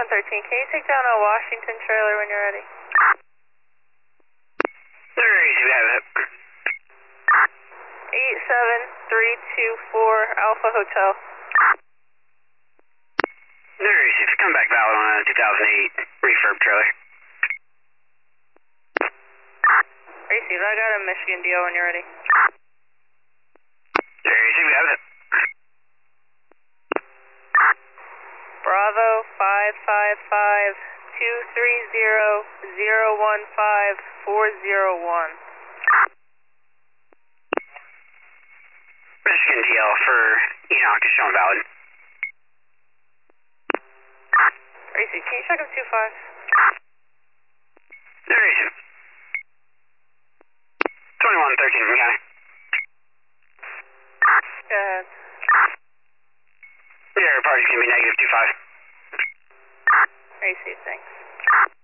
2113, can you take down a Washington trailer when you're ready? There is, you have it. 87324 Alpha Hotel. There is, if you come back valid on a 2008 refurb trailer. Received, I got a Michigan deal when you're ready. There is, you have it. Bravo 555 230 015 401. Michigan DL for Enoch is showing valid. Received, can you check him 25? There is. 2113 from County. Go ahead. Your party's going to be -25. Received, thanks.